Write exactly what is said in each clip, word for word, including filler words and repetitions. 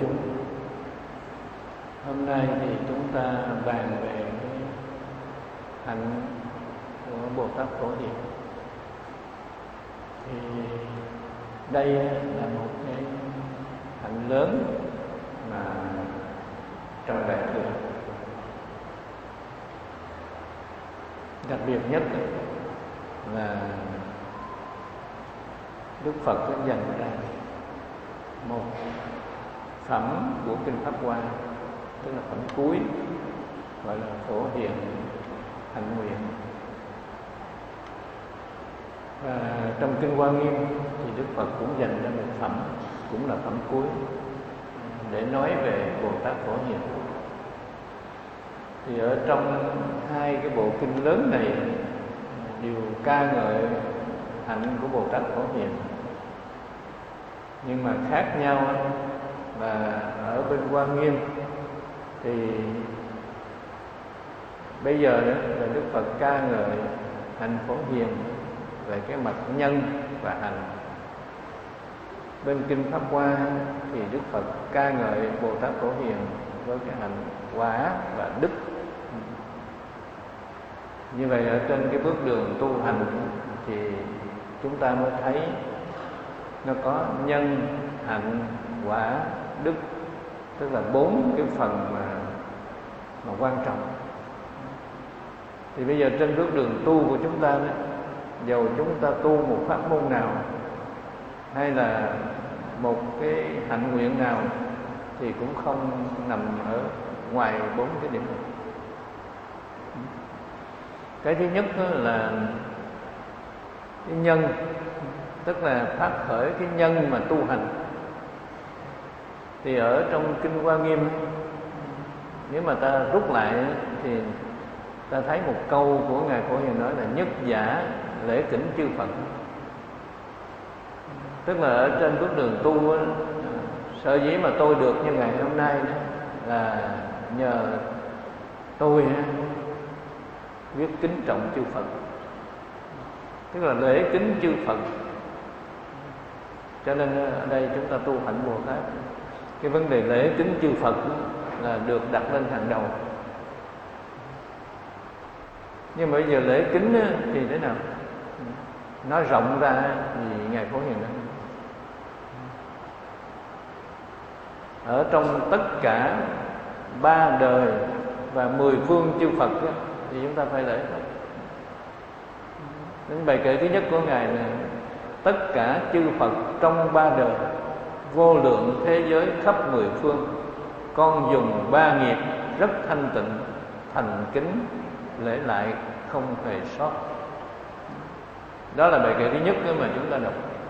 chúng. Hôm nay thì chúng ta bàn về cái hạnh của Bồ Tát Phổ Hiền. Thì đây là một cái hạnh lớn mà trong Đại Thừa, đặc biệt nhất là Đức Phật đã dành ra một phẩm của Kinh Pháp Hoa, tức là phẩm cuối, gọi là Phổ Hiền Hạnh Nguyện. Và trong Kinh Hoa Nghiêm thì Đức Phật cũng dành ra một phẩm, cũng là phẩm cuối, để nói về Bồ Tát Phổ Hiền. Thì ở trong hai cái bộ kinh lớn này đều ca ngợi hạnh của Bồ Tát Phổ Hiền, nhưng mà khác nhau là ở bên Hoa Nghiêm thì bây giờ đó là Đức Phật ca ngợi hạnh Phổ Hiền về cái mặt nhân và hành. Bên Kinh Pháp Hoa thì Đức Phật ca ngợi Bồ Tát Phổ Hiền với cái hạnh quả và đức. Như vậy ở trên cái bước đường tu hành thì chúng ta mới thấy nó có nhân, hạnh, quả, đức, tức là bốn cái phần mà, mà quan trọng. Thì bây giờ trên bước đường tu của chúng ta đó, dầu chúng ta tu một pháp môn nào hay là một cái hạnh nguyện nào thì cũng không nằm ở ngoài bốn cái điểm này. Cái thứ nhất là cái nhân, tức là phát khởi cái nhân mà tu hành. Thì ở trong Kinh Hoa Nghiêm, nếu mà ta rút lại thì ta thấy một câu của Ngài Phổ Hiền nói là nhất giả lễ kính chư Phật. Tức là ở trên bước đường tu, sở dĩ mà tôi được như ngày hôm nay đó, là nhờ tôi biết kính trọng chư Phật, tức là lễ kính chư Phật. Cho nên ở đây chúng ta tu hạnh Bồ Tát, cái vấn đề lễ kính chư Phật là được đặt lên hàng đầu. Nhưng mà bây giờ lễ kính thì thế nào? Nói rộng ra thì Ngài Phổ Hiền nói ở trong tất cả ba đời và mười phương chư Phật đó, thì chúng ta phải lễ Phật. Đến bài kệ thứ nhất của Ngài là tất cả chư Phật trong ba đời, vô lượng thế giới khắp mười phương, con dùng ba nghiệp rất thanh tịnh, thành kính lễ lại không hề sót. Đó là bài kệ thứ nhất mà chúng ta đọc.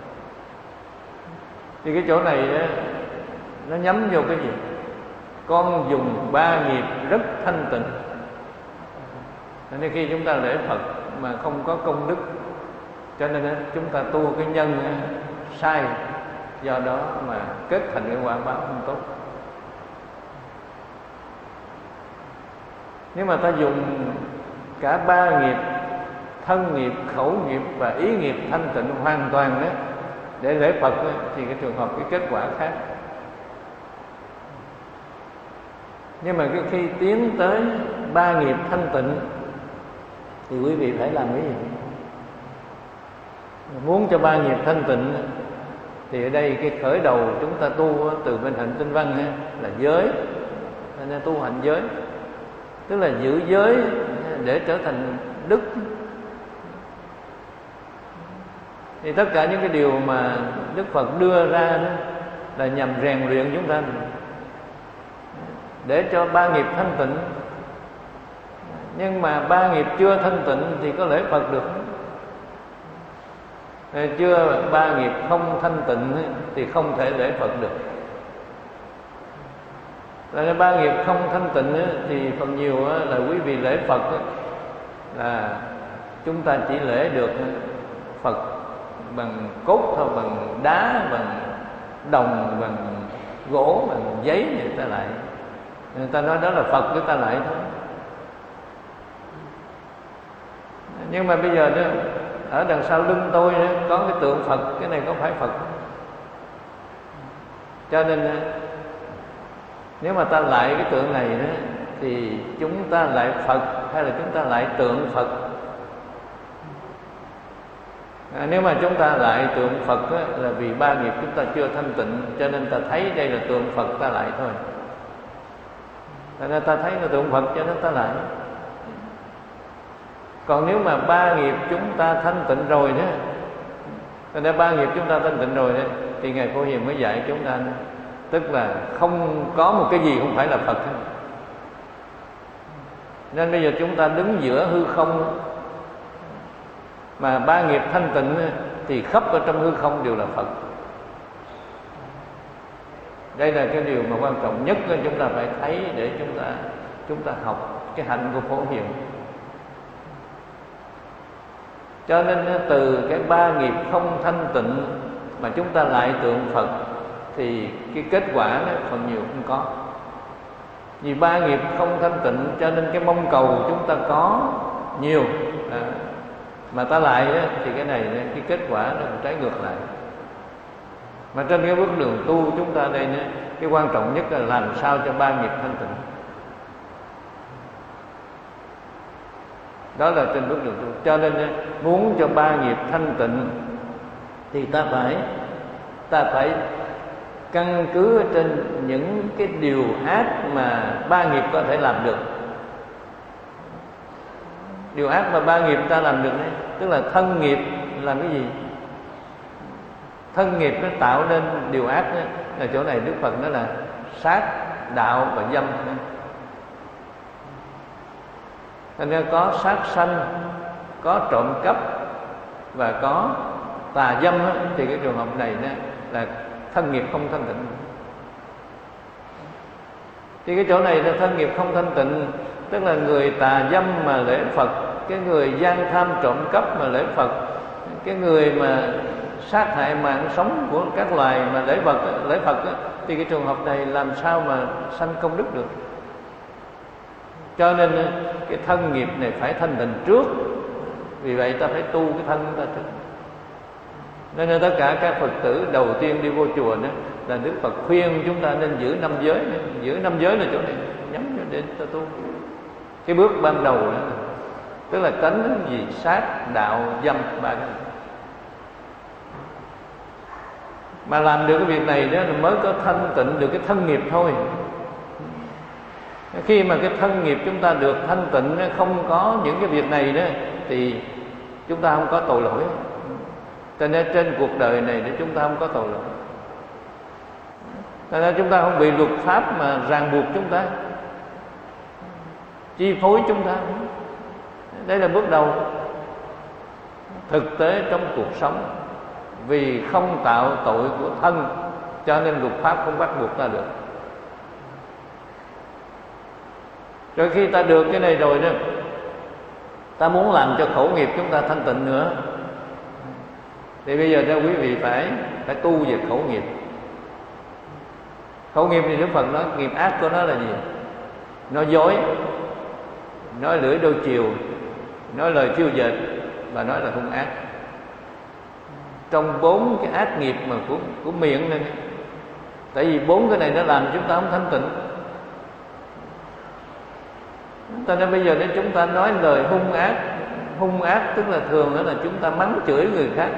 Thì cái chỗ này nó nhắm vô cái gì? Con dùng ba nghiệp rất thanh tịnh. Nên khi chúng ta lễ Phật mà không có công đức, cho nên chúng ta tu cái nhân sai, do đó mà kết thành cái quả báo không tốt. Nếu mà ta dùng cả ba nghiệp, thân nghiệp, khẩu nghiệp và ý nghiệp thanh tịnh hoàn toàn đó để lễ Phật đó, thì cái trường hợp cái kết quả khác. Nhưng mà khi tiến tới ba nghiệp thanh tịnh thì quý vị phải làm cái gì? Muốn cho ba nghiệp thanh tịnh thì ở đây cái khởi đầu chúng ta tu từ bên hạnh tinh văn là giới, nên tu hạnh giới, tức là giữ giới để trở thành đức. Thì tất cả những cái điều mà Đức Phật đưa ra đó là nhằm rèn luyện chúng ta để cho ba nghiệp thanh tịnh. Nhưng mà ba nghiệp chưa thanh tịnh thì có lễ Phật được? Chưa ba nghiệp không thanh tịnh thì không thể lễ Phật được. Là ba nghiệp không thanh tịnh thì phần nhiều là quý vị lễ Phật là chúng ta chỉ lễ được Phật bằng cốt thôi, bằng đá, bằng đồng, bằng gỗ, bằng giấy, người ta lại người ta nói đó là Phật, người ta lại thôi. Nhưng mà bây giờ đó, ở đằng sau lưng tôi đó, có cái tượng Phật, cái này có phải Phật? Cho nên Nếu mà ta lại cái tượng này đó thì chúng ta lại Phật hay là chúng ta lại tượng Phật? À, nếu mà chúng ta lại tượng Phật á, là vì ba nghiệp chúng ta chưa thanh tịnh, cho nên ta thấy đây là tượng Phật ta lại thôi. Cho nên ta thấy là tượng Phật cho nên ta lại. Còn nếu mà ba nghiệp chúng ta thanh tịnh rồi đó, cho nên ba nghiệp chúng ta thanh tịnh rồi đó, thì Ngài Phổ Hiền mới dạy chúng ta, tức là không có một cái gì không phải là Phật hết. Nên bây giờ chúng ta đứng giữa hư không, mà ba nghiệp thanh tịnh thì khắp ở trong hư không đều là Phật. Đây là cái điều mà quan trọng nhất chúng ta phải thấy để chúng ta chúng ta học cái hạnh của Phổ Hiền. Cho nên từ cái ba nghiệp không thanh tịnh mà chúng ta lại tượng Phật thì cái kết quả nó phần nhiều không có. Vì ba nghiệp không thanh tịnh cho nên cái mong cầu chúng ta có nhiều, à, mà ta lại đó, thì cái này cái kết quả nó cũng trái ngược lại. Mà trên cái bước đường tu chúng ta đây nữa, cái quan trọng nhất là làm sao cho ba nghiệp thanh tịnh. Đó là trên bước đường tu. Cho nên muốn cho ba nghiệp thanh tịnh thì ta phải ta phải căn cứ trên những cái điều ác mà ba nghiệp có thể làm được. Điều ác mà ba nghiệp ta làm được đấy, tức là thân nghiệp làm cái gì? Thân nghiệp nó tạo nên điều ác đó, là chỗ này Đức Phật nói là sát, đạo và dâm. Thành ra có sát sanh, có trộm cắp và có tà dâm đó, thì cái trường hợp này đó là thân nghiệp không thanh tịnh. Thì cái chỗ này là thân nghiệp không thanh tịnh, tức là người tà dâm mà lễ Phật, cái người gian tham trộm cắp mà lễ Phật, cái người mà sát hại mạng sống của các loài mà lễ Phật, lễ Phật đó, thì cái trường hợp này làm sao mà sanh công đức được? Cho nên cái thân nghiệp này phải thanh tịnh trước. Vì vậy ta phải tu cái thân chúng ta trước. Nên là tất cả các Phật tử đầu tiên đi vô chùa đó là Đức Phật khuyên chúng ta nên giữ năm giới. Giữ năm giới là chỗ này nhắm cho để ta tu. Cái bước ban đầu đó, tức là tránh gì? Sát, đạo, dâm, ba cái. Mà làm được cái việc này đó mới có thanh tịnh được cái thân nghiệp thôi. Khi mà cái thân nghiệp chúng ta được thanh tịnh, không có những cái việc này đó, thì chúng ta không có tội lỗi. Cho nên trên cuộc đời này để chúng ta không có tội lỗi. Cho nên chúng ta không bị luật pháp mà ràng buộc chúng ta, chi phối chúng ta. Đây là bước đầu thực tế trong cuộc sống. Vì không tạo tội của thân cho nên luật pháp không bắt buộc ta được. Rồi khi ta được cái này rồi đó, ta muốn làm cho khẩu nghiệp chúng ta thanh tịnh nữa, thì bây giờ cho quý vị phải phải tu về khẩu nghiệp. Khẩu nghiệp thì Đức Phật nói nghiệp ác của nó là gì? Nói dối, nói lưỡi đôi chiều, nói lời thiêu dệt và nói là hung ác. Trong bốn cái ác nghiệp mà của, của miệng này, tại vì bốn cái này nó làm chúng ta không thanh tịnh. Cho nên bây giờ nếu chúng ta nói lời hung ác, hung ác tức là thường đó là chúng ta mắng chửi người khác.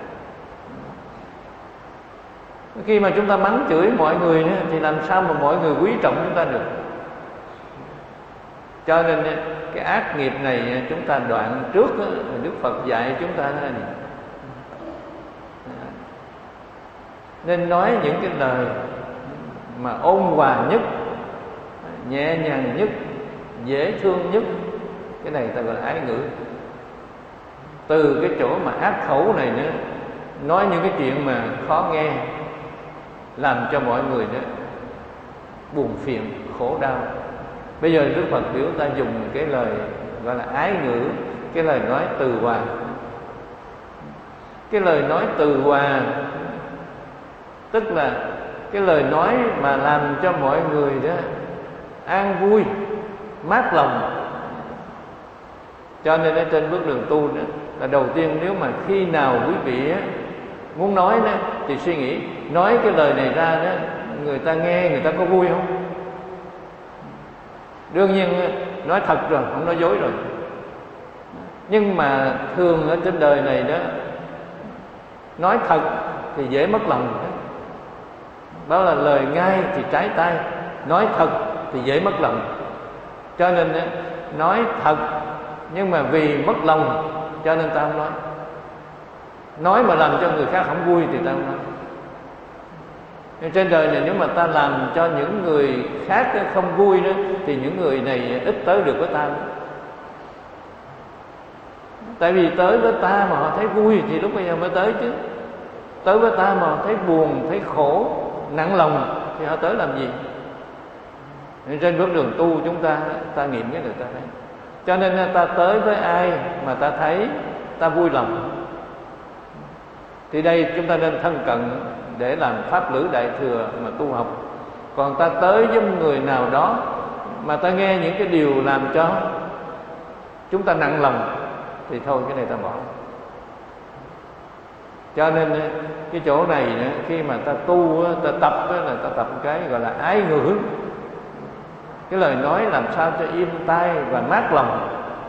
Khi mà chúng ta mắng chửi mọi người nữa, thì làm sao mà mọi người quý trọng chúng ta được? Cho nên cái ác nghiệp này chúng ta đoạn trước đó, Đức Phật dạy chúng ta là gì? Nên nói những cái lời mà ôn hòa nhất, nhẹ nhàng nhất, dễ thương nhất. Cái này ta gọi là ái ngữ. Từ cái chỗ mà ác khẩu này nữa, nói những cái chuyện mà khó nghe, làm cho mọi người đó buồn phiền, khổ đau. Bây giờ Đức Phật biểu ta dùng cái lời gọi là ái ngữ, cái lời nói từ hòa. Cái lời nói từ hòa tức là cái lời nói mà làm cho mọi người đó an vui, mát lòng. Cho nên ở trên bước đường tu đó, là đầu tiên nếu mà khi nào quý vị á, muốn nói đó, thì suy nghĩ nói cái lời này ra đó, người ta nghe người ta có vui không? Đương nhiên nói thật rồi, không nói dối rồi. Nhưng mà thường ở trên đời này đó, nói thật thì dễ mất lòng. Đó là lời ngay thì trái tai, nói thật thì dễ mất lòng. Cho nên nói thật, nhưng mà vì mất lòng cho nên ta không nói. Nói mà làm cho người khác không vui thì ta không nói. Nhưng trên đời này nếu mà ta làm cho những người khác không vui đó, thì những người này ít tới được với ta. Tại vì tới với ta mà họ thấy vui thì lúc bây giờ mới tới chứ. Tới với ta mà họ thấy buồn, thấy khổ, nặng lòng thì họ tới làm gì? Nên trên bước đường tu chúng ta, ta nghiệm cái người ta thấy. Cho nên ta tới với ai mà ta thấy ta vui lòng, thì đây chúng ta nên thân cận để làm pháp lữ đại thừa mà tu học. Còn ta tới với người nào đó mà ta nghe những cái điều làm cho chúng ta nặng lòng thì thôi, cái này ta bỏ. Cho nên cái chỗ này khi mà ta tu, ta tập là ta tập cái gọi là ái ngữ. Cái lời nói làm sao cho im tai và mát lòng.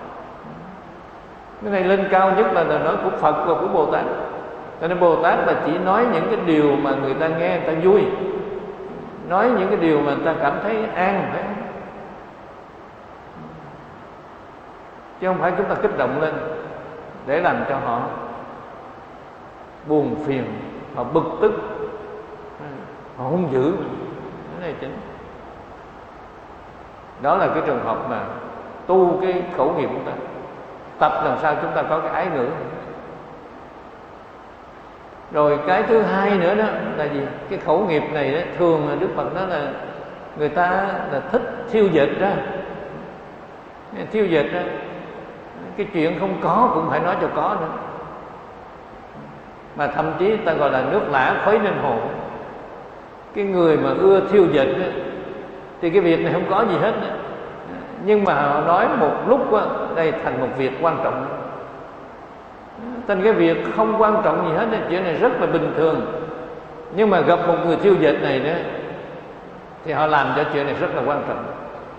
Cái này lên cao nhất là lời nói của Phật và của Bồ Tát. Cho nên Bồ Tát là chỉ nói những cái điều mà người ta nghe người ta vui, nói những cái điều mà người ta cảm thấy an phải, chứ không phải chúng ta kích động lên để làm cho họ buồn phiền, họ bực tức, họ hung dữ. Cái này chính. Đó là cái trường hợp mà tu cái khẩu nghiệp của ta, tập làm sao chúng ta có cái ái ngữ. Rồi cái thứ hai nữa đó là gì? Cái khẩu nghiệp này đó, thường là Đức Phật nói là người ta là thích thiêu dệt ra. Thiêu dệt ra cái chuyện không có cũng phải nói cho có nữa. Mà thậm chí ta gọi là nước lã khuấy nên hồ. Cái người mà ưa thiêu dệt đó, thì cái việc này không có gì hết nữa. Nhưng mà họ nói một lúc đó, đây thành một việc quan trọng. Thành cái việc không quan trọng gì hết, chuyện này rất là bình thường. Nhưng mà gặp một người thiêu dệt này đó, thì họ làm cho chuyện này rất là quan trọng.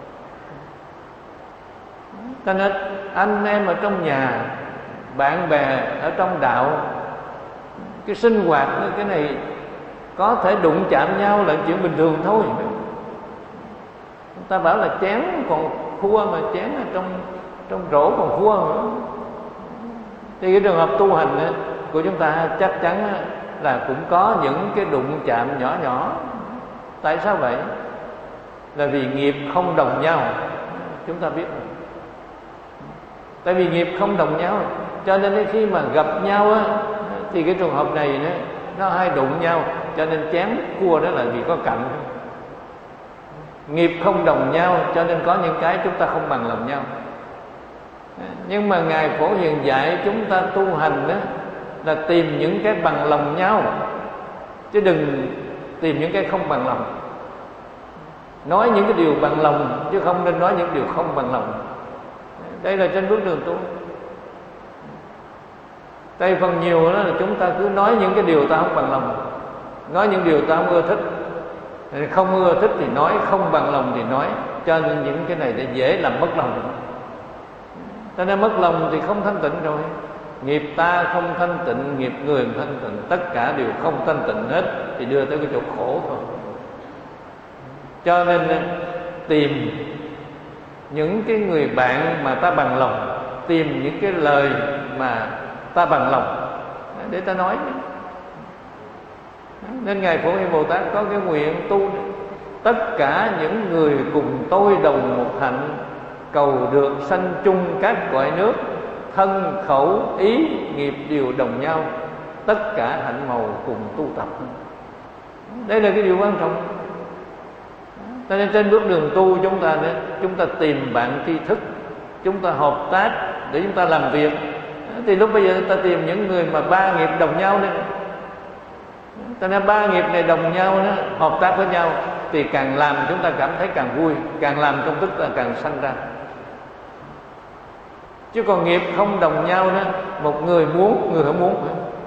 Cho nên anh em ở trong nhà, bạn bè ở trong đạo, cái sinh hoạt cái này có thể đụng chạm nhau là chuyện bình thường thôi. Người ta bảo là chén còn khua mà chén ở trong trong rổ còn khua nữa. Thì cái trường hợp tu hành của chúng ta chắc chắn là cũng có những cái đụng chạm nhỏ nhỏ. Tại sao vậy? Là vì nghiệp không đồng nhau. Chúng ta biết rồi. Tại vì nghiệp không đồng nhau, cho nên khi mà gặp nhau á, thì cái trường hợp này nó, nó hay đụng nhau, cho nên chén cua đó là vì có cạnh. Nghiệp không đồng nhau, cho nên có những cái chúng ta không bằng lòng nhau. Nhưng mà Ngài Phổ Hiền dạy chúng ta tu hành đó là tìm những cái bằng lòng nhau, chứ đừng tìm những cái không bằng lòng. Nói những cái điều bằng lòng, chứ không nên nói những điều không bằng lòng. Đây là trên bước đường tu. Đây phần nhiều đó là chúng ta cứ nói những cái điều ta không bằng lòng, nói những điều ta không ưa thích. Không ưa thích thì nói, không bằng lòng thì nói. Cho nên những cái này để dễ làm mất lòng. Cho nên mất lòng thì không thanh tịnh rồi. Nghiệp ta không thanh tịnh, nghiệp người không thanh tịnh, tất cả đều không thanh tịnh hết, thì đưa tới cái chỗ khổ thôi. Cho nên tìm những cái người bạn mà ta bằng lòng, tìm những cái lời mà ta bằng lòng để ta nói. Nên Ngài Phổ Hiền Bồ Tát có cái nguyện tu: tất cả những người cùng tôi đồng một hạnh, cầu được sanh chung các cõi nước, thân khẩu ý nghiệp đều đồng nhau, tất cả hạnh màu cùng tu tập. Đây là cái điều quan trọng. Cho nên trên bước đường tu chúng ta chúng ta tìm bạn tri thức, chúng ta hợp tác để chúng ta làm việc. Thì lúc bây giờ ta tìm những người mà ba nghiệp đồng nhau đi. Cho nên ba nghiệp này đồng nhau đó, hợp tác với nhau, thì càng làm chúng ta cảm thấy càng vui, càng làm công đức là càng sanh ra. Chứ còn nghiệp không đồng nhau đó, một người muốn, người không muốn.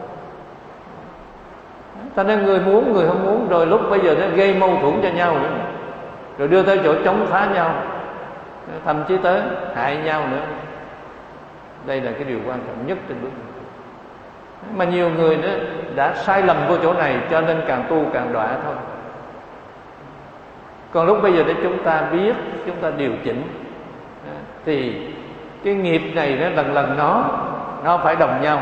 Cho nên người muốn, người không muốn, rồi lúc bây giờ nó gây mâu thuẫn cho nhau nữa, rồi đưa tới chỗ chống phá nhau. thậm chí tới hại nhau nữa. Đây là cái điều quan trọng nhất trên bước. Mà nhiều người đó đã sai lầm vô chỗ này, cho nên càng tu càng đọa thôi. Còn lúc bây giờ để chúng ta biết, chúng ta điều chỉnh, thì cái nghiệp này nó lần lần nó nó phải đồng nhau.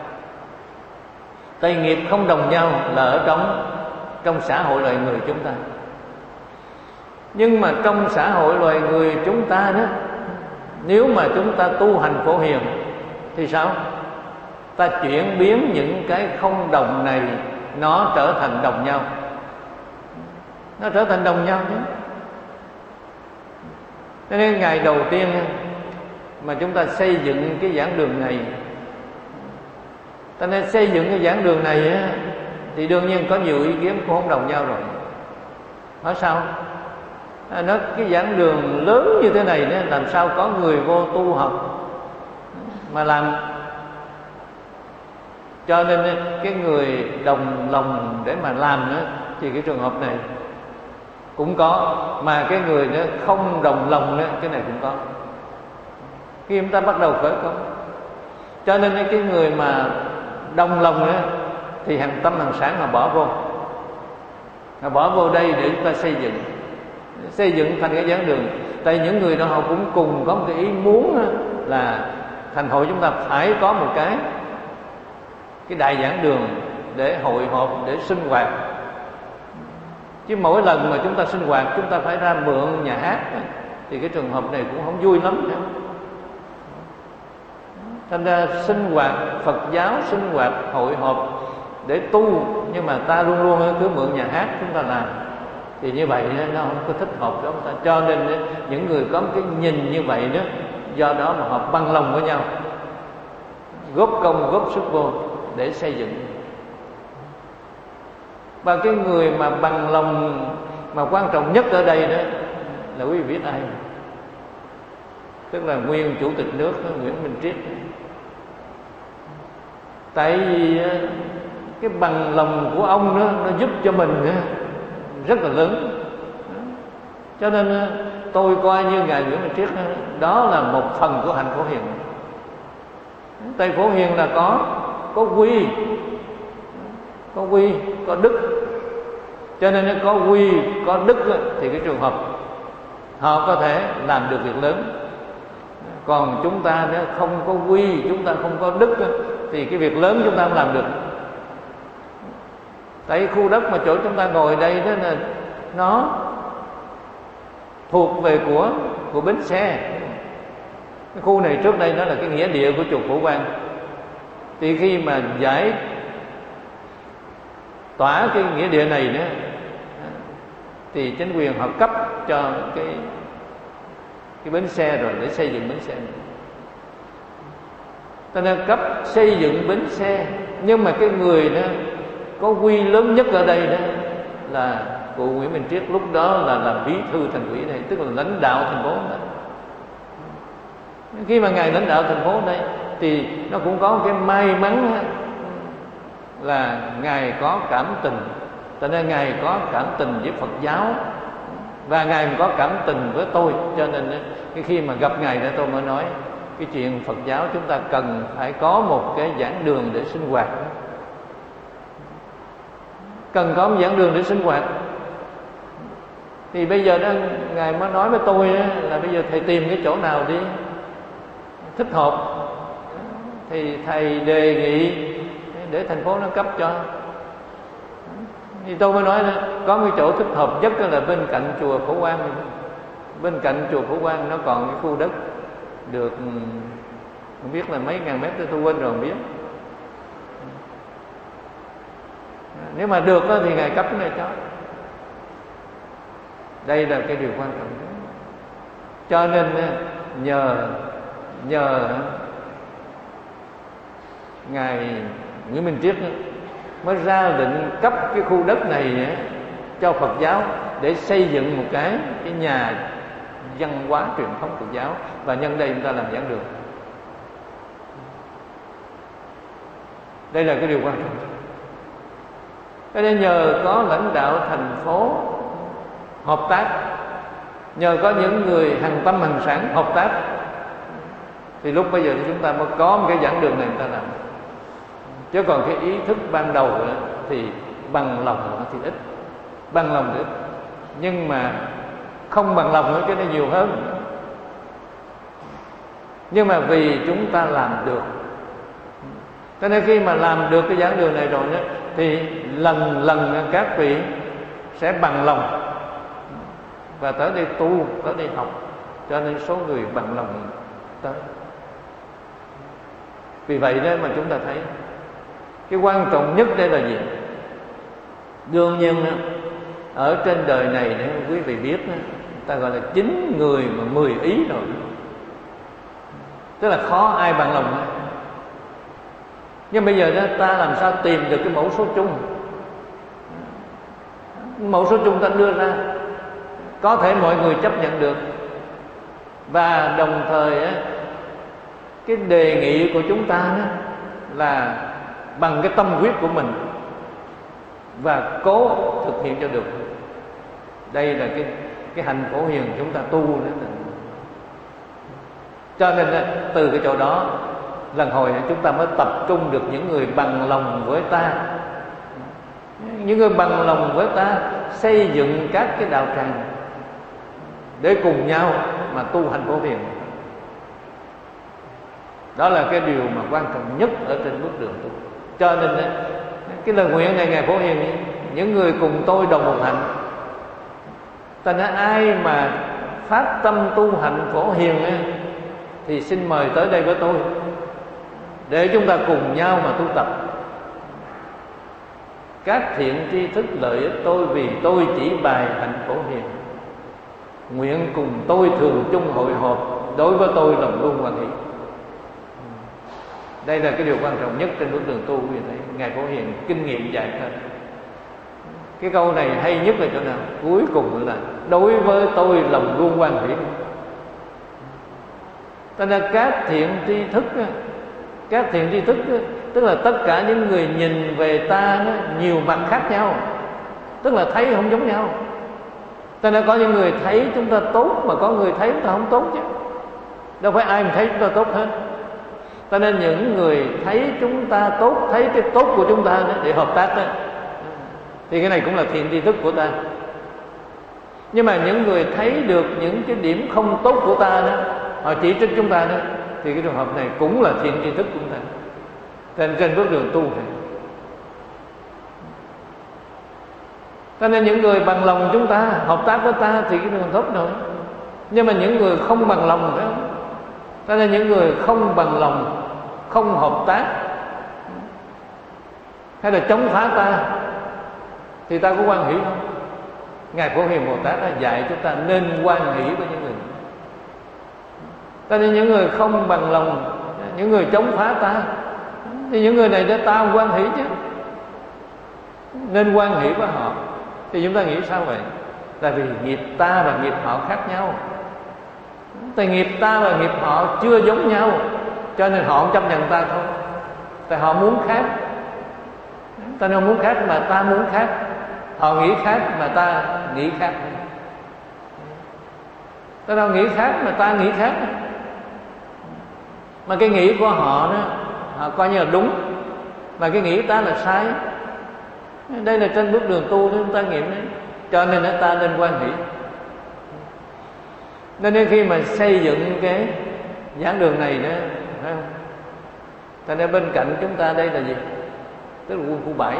Tại nghiệp không đồng nhau là ở trong trong xã hội loài người chúng ta. Nhưng mà trong xã hội loài người chúng ta đó, nếu mà chúng ta tu hành Phổ Hiền thì sao? Ta chuyển biến những cái không đồng này nó trở thành đồng nhau. Nó trở thành đồng nhau chứ. Cho nên ngày đầu tiên mà chúng ta xây dựng cái giảng đường này, ta nên xây dựng cái giảng đường này á, thì đương nhiên có nhiều ý kiến cũng không đồng nhau rồi. Nói sao? À, nó cái giảng đường lớn như thế này đó, làm sao có người vô tu học mà làm? Cho nên cái người đồng lòng để mà làm nữa, thì cái trường hợp này cũng có, mà cái người nữa không đồng lòng nữa, cái này cũng có. Khi chúng ta bắt đầu khởi công, cho nên cái người mà đồng lòng nữa thì hàng tâm hàng sản họ bỏ vô, họ bỏ vô đây để chúng ta xây dựng, xây dựng thành cái giảng đường. Tại những người đó họ cũng cùng có một cái ý muốn là thành hội chúng ta phải có một cái cái đại giảng đường để hội họp, để sinh hoạt. Chứ mỗi lần mà chúng ta sinh hoạt, chúng ta phải ra mượn nhà hát, thì cái trường hợp này cũng không vui lắm. Thành ra sinh hoạt Phật giáo, sinh hoạt hội họp để tu, nhưng mà ta luôn luôn cứ mượn nhà hát chúng ta làm, thì như vậy nó không có thích hợp với chúng ta. Cho nên những người có một cái nhìn như vậy đó, do đó mà họ bằng lòng với nhau, góp công góp sức vô để xây dựng. Và cái người mà bằng lòng mà quan trọng nhất ở đây đó là quý vị biết ai? Tức là nguyên chủ tịch nước Nguyễn Minh Triết. Tại vì cái bằng lòng của ông đó, nó giúp cho mình rất là lớn. Cho nên tôi coi như ngài Nguyễn Minh Triết đó là một phần của hành Phổ Hiền. Tại Phổ Hiền là có có quy, có quy, có đức. Cho nên nó có quy, có đức thì cái trường hợp họ có thể làm được việc lớn. Còn chúng ta nếu không có quy, chúng ta không có đức thì cái việc lớn chúng ta không làm được. Tại khu đất mà chỗ chúng ta ngồi đây đó là nó thuộc về của của bến xe. Cái khu này trước đây nó là cái nghĩa địa của chùa Phổ Quang. Thì khi mà giải tỏa cái nghĩa địa này nữa, thì chính quyền họ cấp cho cái cái bến xe rồi để xây dựng bến xe. Ta nên cấp xây dựng bến xe, nhưng mà cái người đó có quy lớn nhất ở đây đó là cụ Nguyễn Minh Triết, lúc đó là làm bí thư thành ủy này, tức là lãnh đạo thành phố này. Khi mà ngài lãnh đạo thành phố đây thì nó cũng có cái may mắn là ngài có cảm tình, cho nên ngài có cảm tình với Phật giáo và ngài có cảm tình với tôi. Cho nên cái khi mà gặp ngài đó tôi mới nói cái chuyện Phật giáo chúng ta cần phải có một cái giảng đường để sinh hoạt, cần có một giảng đường để sinh hoạt. Thì bây giờ đó ngài mới nói với tôi là bây giờ thầy tìm cái chỗ nào đi thích hợp, thì thầy đề nghị để thành phố nó cấp cho. Thì tôi mới nói là có cái chỗ thích hợp nhất là bên cạnh chùa Phổ Quang. Bên cạnh chùa Phổ Quang nó còn cái khu đất được không biết là mấy ngàn mét, tôi quên rồi không biết. Nếu mà được thì ngài cấp cái này cho. Đây là cái điều quan trọng. Cho nên nhờ nhờ ngài Nguyễn Minh Triết mới ra lệnh cấp cái khu đất này cho Phật giáo để xây dựng một cái cái nhà văn hóa truyền thống Phật giáo, và nhân đây chúng ta làm giảng đường. Đây là cái điều quan trọng. Cho nên nhờ có lãnh đạo thành phố hợp tác, nhờ có những người hằng tâm hằng sản hợp tác, thì lúc bây giờ chúng ta mới có một cái giảng đường này người ta làm. Chứ còn cái ý thức ban đầu đó, thì bằng lòng thì ít, bằng lòng thì ít, nhưng mà không bằng lòng nữa cái nó nhiều hơn. Nhưng mà vì chúng ta làm được, cho nên khi mà làm được cái giảng đường này rồi đó, thì lần lần các vị sẽ bằng lòng và tới đây tu, tới đây học, cho nên số người bằng lòng tới. Vì vậy đó mà chúng ta thấy cái quan trọng nhất đây là gì? Đương nhiên đó, ở trên đời này nếu quý vị biết đó, ta gọi là chín người mà mười ý rồi, tức là khó ai bằng lòng đó. Nhưng bây giờ đó, ta làm sao tìm được cái mẫu số chung? Mẫu số chung ta đưa ra có thể mọi người chấp nhận được, và đồng thời á, cái đề nghị của chúng ta đó là bằng cái tâm huyết của mình và cố thực hiện cho được. Đây là cái cái hành Phổ Hiền chúng ta tu đó. Cho nên đó, từ cái chỗ đó lần hồi chúng ta mới tập trung được những người bằng lòng với ta, những người bằng lòng với ta xây dựng các cái đạo tràng để cùng nhau mà tu hành Phổ Hiền. Đó là cái điều mà quan trọng nhất ở trên bước đường tu. Cho nên đó, cái lời nguyện này Ngài Phổ Hiền, những người cùng tôi đồng một hạnh. Ta nói ai mà phát tâm tu hành Phổ Hiền ấy, thì xin mời tới đây với tôi để chúng ta cùng nhau mà tu tập. Các thiện tri thức lợi ích tôi, vì tôi chỉ bài hạnh Phổ Hiền. Nguyện cùng tôi thường chung hội họp, đối với tôi lòng luôn hoan hỷ. Đây là cái điều quan trọng nhất trên bước đường tu. Vì thế Ngài Phổ Hiền kinh nghiệm dạy thôi. Cái câu này hay nhất là chỗ nào? Cuối cùng là đối với tôi lòng luôn hoan hỷ. Cho nên các thiện tri thức, các thiện tri thức tức là tất cả những người nhìn về ta nó nhiều mặt khác nhau, tức là thấy không giống nhau. Cho nên có những người thấy chúng ta tốt, mà có người thấy chúng ta không tốt chứ. Đâu phải ai mà thấy chúng ta tốt hết. Cho nên những người thấy chúng ta tốt, thấy cái tốt của chúng ta đó, để hợp tác đó, thì cái này cũng là thiện tri thức của ta. Nhưng mà những người thấy được những cái điểm không tốt của ta đó, họ chỉ trích chúng ta đó, thì cái trường hợp này cũng là thiện tri thức của chúng ta. Trên, trên bước đường tu này. Cho nên những người bằng lòng chúng ta, hợp tác với ta thì cái đường tốt rồi. Nhưng mà những người không bằng lòng phải không? Cho nên những người không bằng lòng, không hợp tác, hay là chống phá ta, thì ta có hoan hỷ không? Ngài Phổ Hiền Bồ Tát đã dạy chúng ta nên hoan hỷ với những người. Cho nên những người không bằng lòng, những người chống phá ta, thì những người này để ta hoan hỷ chứ, nên hoan hỷ với họ. Thì chúng ta nghĩ sao vậy? Là vì nghiệp ta và nghiệp họ khác nhau. Tại nghiệp ta và nghiệp họ chưa giống nhau, cho nên họ không chấp nhận ta thôi. Tại họ muốn khác, ta nên muốn khác mà ta muốn khác. Họ nghĩ khác mà ta nghĩ khác. Ta đâu nghĩ khác mà ta nghĩ khác. Mà cái nghĩ của họ đó, họ coi như là đúng, mà cái nghĩ ta là sai. Đây là trên bước đường tu chúng ta nghiệm đấy. Cho nên ta nên hoan hỷ. Nên khi mà xây dựng cái giảng đường này đó, phải không? Ta nên bên cạnh chúng ta đây là gì? Tức là quân khu bảy.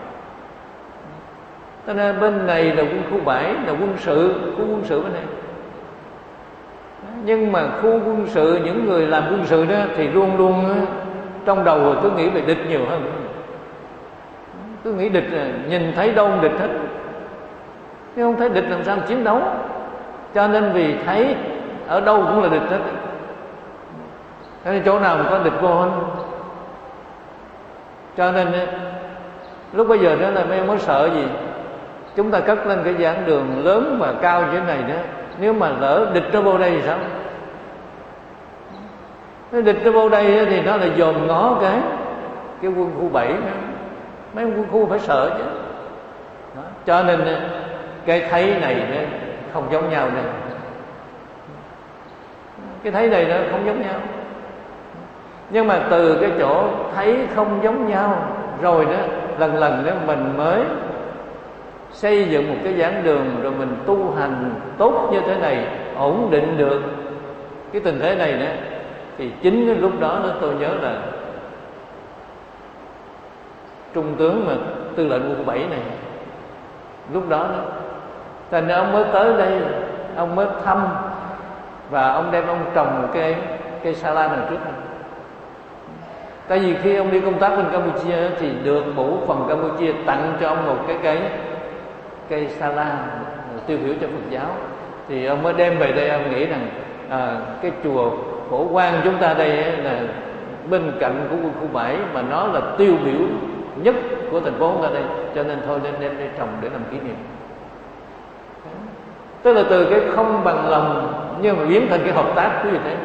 Ta nên bên này là quân khu bảy, là quân sự, khu quân sự bên này. Nhưng mà khu quân sự, những người làm quân sự đó thì luôn luôn trong đầu cứ nghĩ về địch nhiều hơn. Cứ nghĩ địch, nhìn thấy đâu địch hết, chứ không thấy địch làm sao chiến đấu. Cho nên vì thấy ở đâu cũng là địch hết, thế nên chỗ nào mà có địch vô hết. Cho nên lúc bây giờ đó là mấy mới sợ gì? Chúng ta cất lên cái giảng đường lớn và cao như thế này đó, nếu mà lỡ địch nó vô đây thì sao? Nếu địch nó vô đây thì nó là dòm ngó cái cái quân khu bảy, mấy quân khu phải sợ chứ. Đó. Cho nên cái thấy này không giống nhau này. Cái thấy này nó không giống nhau. Nhưng mà từ cái chỗ thấy không giống nhau rồi đó, lần lần đó mình mới xây dựng một cái giảng đường, rồi mình tu hành tốt như thế này, ổn định được cái tình thế này nữa. Thì chính cái lúc đó, đó tôi nhớ là trung tướng mà tư lệnh quân khu bảy này, lúc đó đó thành ra ông mới tới đây, ông mới thăm, và ông đem ông trồng một cái cây sa la đằng trước này. Tại vì khi ông đi công tác bên Campuchia thì được bộ phần Campuchia tặng cho ông một cái cây cây sa la tiêu biểu cho Phật giáo, thì ông mới đem về đây. Ông nghĩ rằng à, cái chùa Phổ Quang chúng ta đây là bên cạnh của quân khu bảy, mà nó là tiêu biểu nhất của thành phố chúng ta đây, cho nên thôi nên đem đây trồng để làm kỷ niệm. Tức là từ cái không bằng lòng nhưng mà biến thành cái hợp tác, quý vị thấy.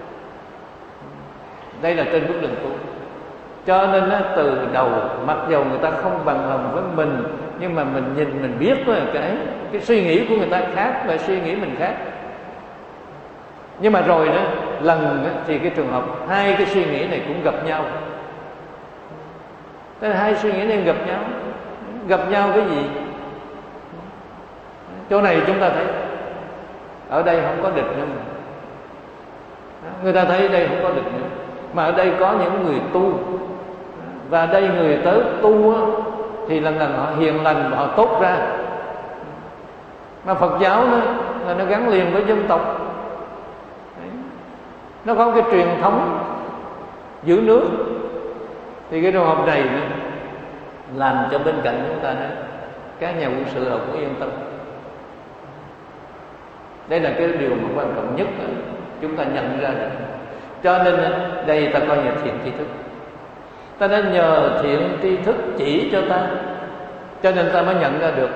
Đây là trên bước đường tu. Cho nên á, từ đầu mặc dầu người ta không bằng lòng với mình, nhưng mà mình nhìn mình biết là cái cái suy nghĩ của người ta khác và suy nghĩ mình khác. Nhưng mà rồi đó, lần đó, thì cái trường hợp hai cái suy nghĩ này cũng gặp nhau. Thế là hai suy nghĩ này gặp nhau. Gặp nhau cái gì? Chỗ này chúng ta thấy ở đây không có địch nữa mà. Người ta thấy đây không có địch nữa, mà ở đây có những người tu. Và đây người tới tu á, thì lần lần họ hiền lành và họ tốt ra. Mà Phật giáo nó là nó gắn liền với dân tộc. Nó có cái truyền thống giữ nước. Thì cái trường hợp này nữa, làm cho bên cạnh chúng ta đó, các nhà quân sự họ cũng yên tâm. Đây là cái điều mà quan trọng nhất đó, chúng ta nhận ra được. Cho nên đây ta coi như thiện tri thức. Ta nên nhờ thiện tri thức chỉ cho ta, cho nên ta mới nhận ra được.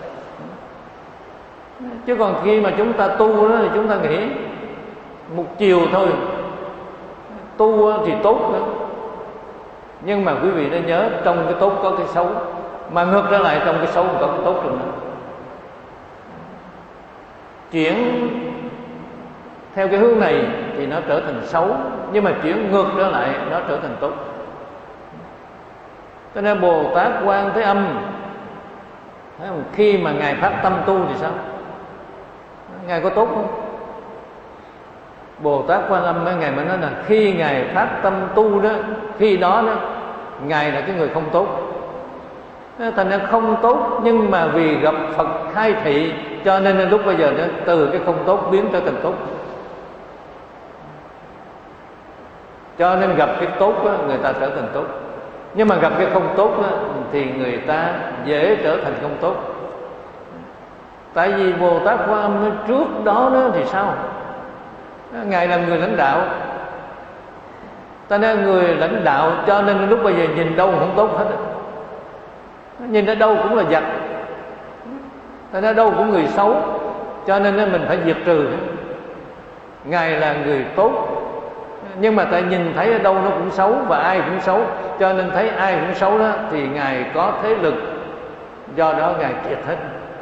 Chứ còn khi mà chúng ta tu đó, thì chúng ta nghĩ một chiều thôi. Tu thì tốt nữa, nhưng mà quý vị nên nhớ, trong cái tốt có cái xấu, mà ngược ra lại trong cái xấu có cái tốt rồi nữa. Chuyển theo cái hướng này thì nó trở thành xấu, nhưng mà chuyển ngược trở lại nó trở thành tốt. Cho nên Bồ Tát Quan Thế Âm, thấy không? Khi mà Ngài phát tâm tu thì sao? Ngài có tốt không? Bồ Tát Quan Âm Ngài mới nói là khi Ngài phát tâm tu đó, khi đó đó Ngài là cái người không tốt. Thành ra không tốt, nhưng mà vì gặp Phật khai thị, cho nên lúc bây giờ nó từ cái không tốt biến trở thành tốt. Cho nên gặp cái tốt đó, người ta trở thành tốt. Nhưng mà gặp cái không tốt đó, thì người ta dễ trở thành không tốt. Tại vì Bồ Tát Quan Âm trước đó, đó thì sao? Ngài là người lãnh đạo. Ta nói người lãnh đạo, cho nên lúc bây giờ nhìn đâu không tốt hết. Nhìn ở đâu cũng là giặc. Ta nói đâu cũng người xấu, cho nên mình phải diệt trừ. Ngài là người tốt, nhưng mà ta nhìn thấy ở đâu nó cũng xấu, và ai cũng xấu, cho nên thấy ai cũng xấu đó thì Ngài có thế lực, do đó Ngài triệt hết.